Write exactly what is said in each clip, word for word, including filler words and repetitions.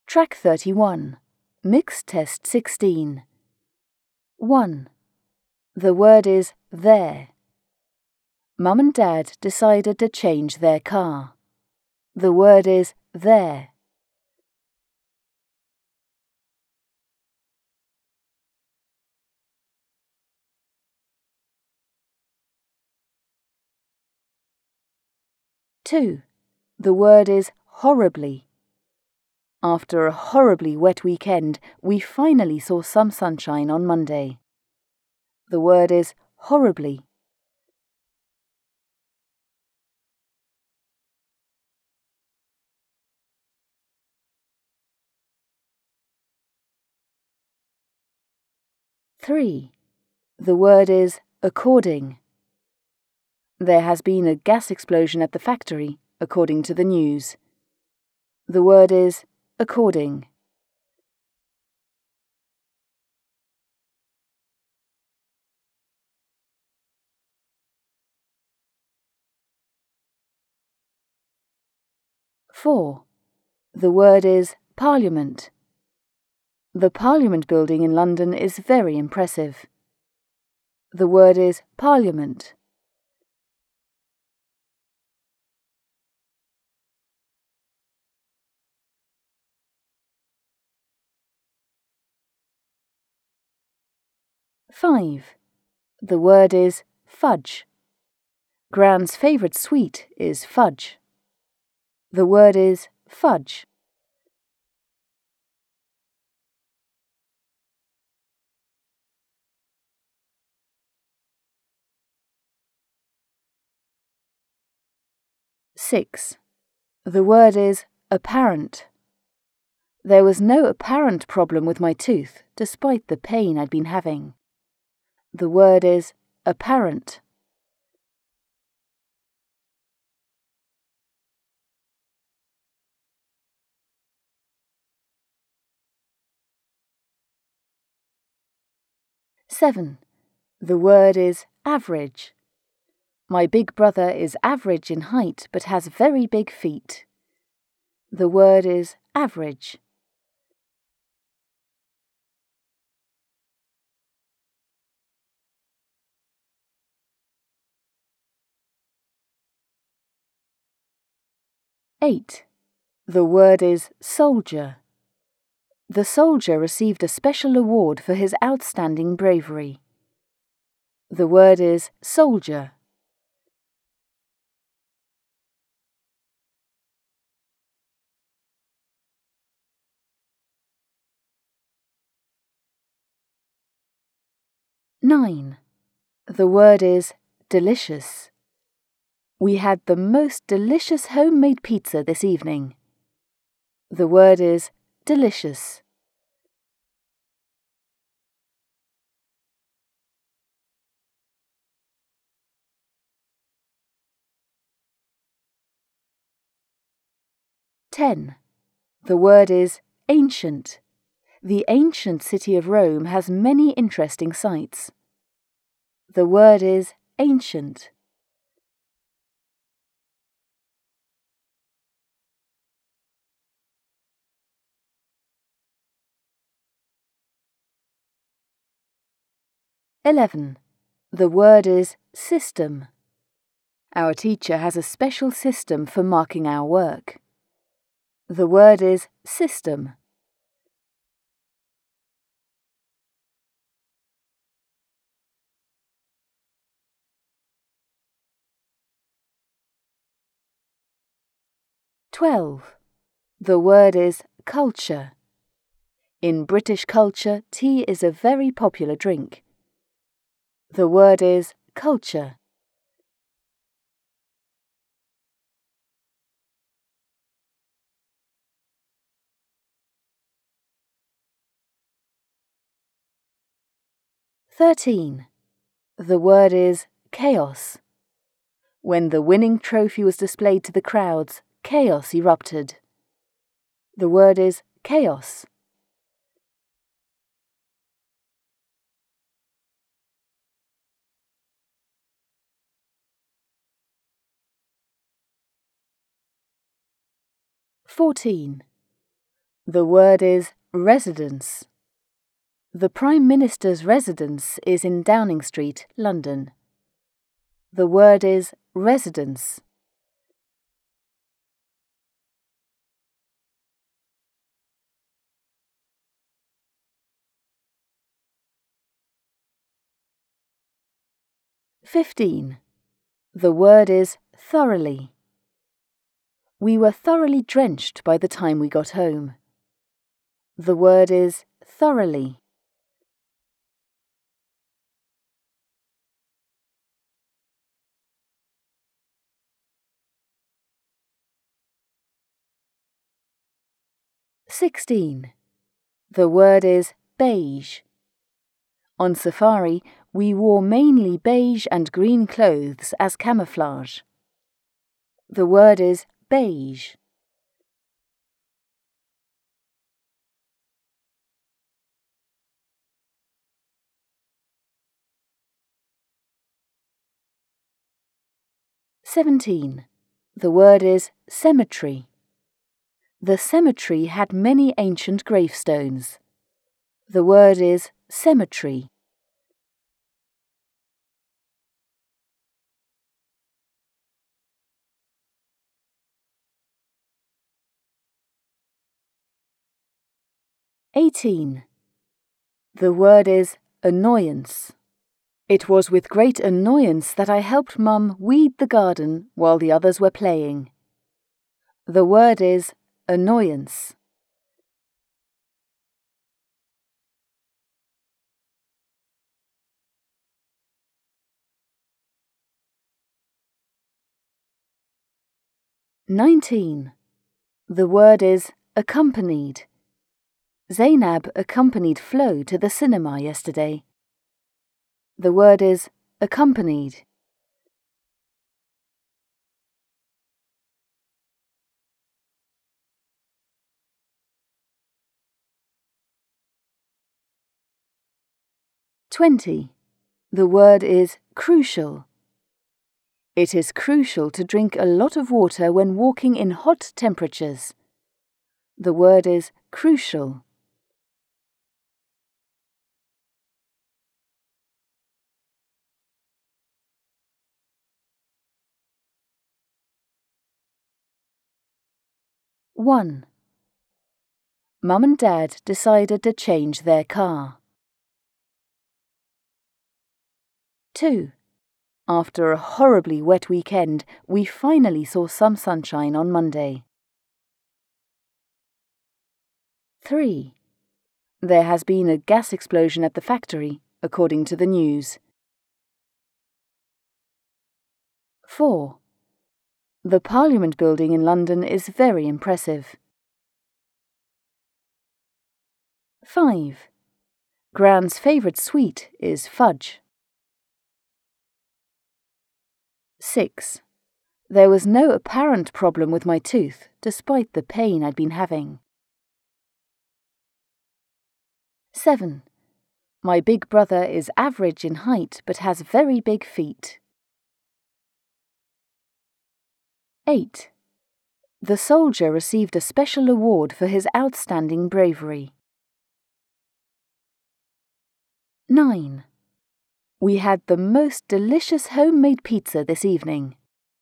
Track thirty-one. Mixed Test sixteen. one. The word is there. Mum and Dad decided to change their car. The word is there. two. The word is horribly. After a horribly wet weekend, we finally saw some sunshine on Monday. The word is horribly. three. The word is according. There has been a gas explosion at the factory, according to the news. The word is according. four. The word is Parliament. The Parliament building in London is very impressive. The word is Parliament. five. The word is fudge. Gran's favourite sweet is fudge. The word is fudge. six. The word is apparent. There was no apparent problem with my tooth, despite the pain I'd been having. The word is apparent. seven. The word is average. My big brother is average in height but has very big feet. The word is average. eight. The word is soldier. The soldier received a special award for his outstanding bravery. The word is soldier. nine. The word is delicious. We had the most delicious homemade pizza this evening. The word is delicious. ten. The word is ancient. The ancient city of Rome has many interesting sights. The word is ancient. eleven. The word is system. Our teacher has a special system for marking our work. The word is system. twelve. The word is culture. In British culture, tea is a very popular drink. The word is culture. thirteen. The word is chaos. When the winning trophy was displayed to the crowds, chaos erupted. The word is chaos. fourteen. The word is residence. The Prime Minister's residence is in Downing Street, London. The word is residence. Fifteen. The word is thoroughly. We were thoroughly drenched by the time we got home. The word is thoroughly. Sixteen. The word is beige. On safari, we wore mainly beige and green clothes as camouflage. The word is beige. Seventeen. The word is cemetery. The cemetery had many ancient gravestones. The word is cemetery. Eighteen. The word is annoyance. It was with great annoyance that I helped Mum weed the garden while the others were playing. The word is annoyance. Nineteen. The word is accompanied. Zainab accompanied Flo to the cinema yesterday. The word is accompanied. Twenty. The word is crucial. It is crucial to drink a lot of water when walking in hot temperatures. The word is crucial. One. Mum and Dad decided to change their car. Two. After a horribly wet weekend, we finally saw some sunshine on Monday. Three. There has been a gas explosion at the factory, according to the news. Four. The Parliament building in London is very impressive. Five. Gran's favourite sweet is fudge. Six. There was no apparent problem with my tooth, despite the pain I'd been having. Seven. My big brother is average in height but has very big feet. Eight. The soldier received a special award for his outstanding bravery. Nine. We had the most delicious homemade pizza this evening.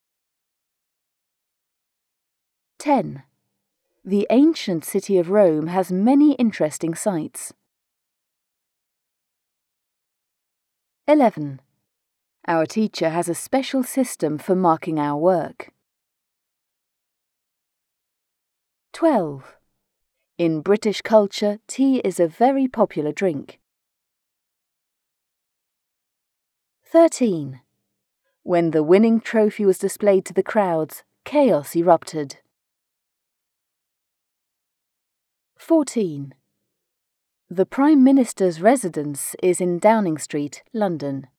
Ten. The ancient city of Rome has many interesting sights. Eleven. Our teacher has a special system for marking our work. Twelve. In British culture, tea is a very popular drink. Thirteen. When the winning trophy was displayed to the crowds, chaos erupted. Fourteen. The Prime Minister's residence is in Downing Street, London.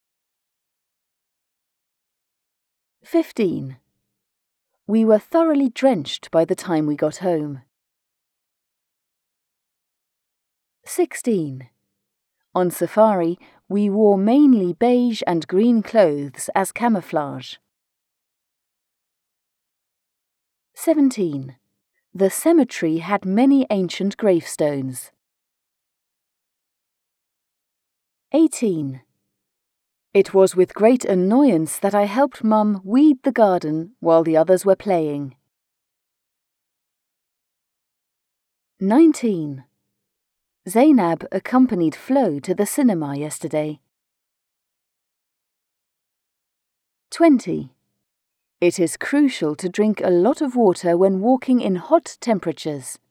Fifteen. We were thoroughly drenched by the time we got home. Sixteen. On safari, we wore mainly beige and green clothes as camouflage. Seventeen. The cemetery had many ancient gravestones. eighteen. It was with great annoyance that I helped Mum weed the garden while the others were playing. nineteen. Zainab accompanied Flo to the cinema yesterday. twenty. It is crucial to drink a lot of water when walking in hot temperatures.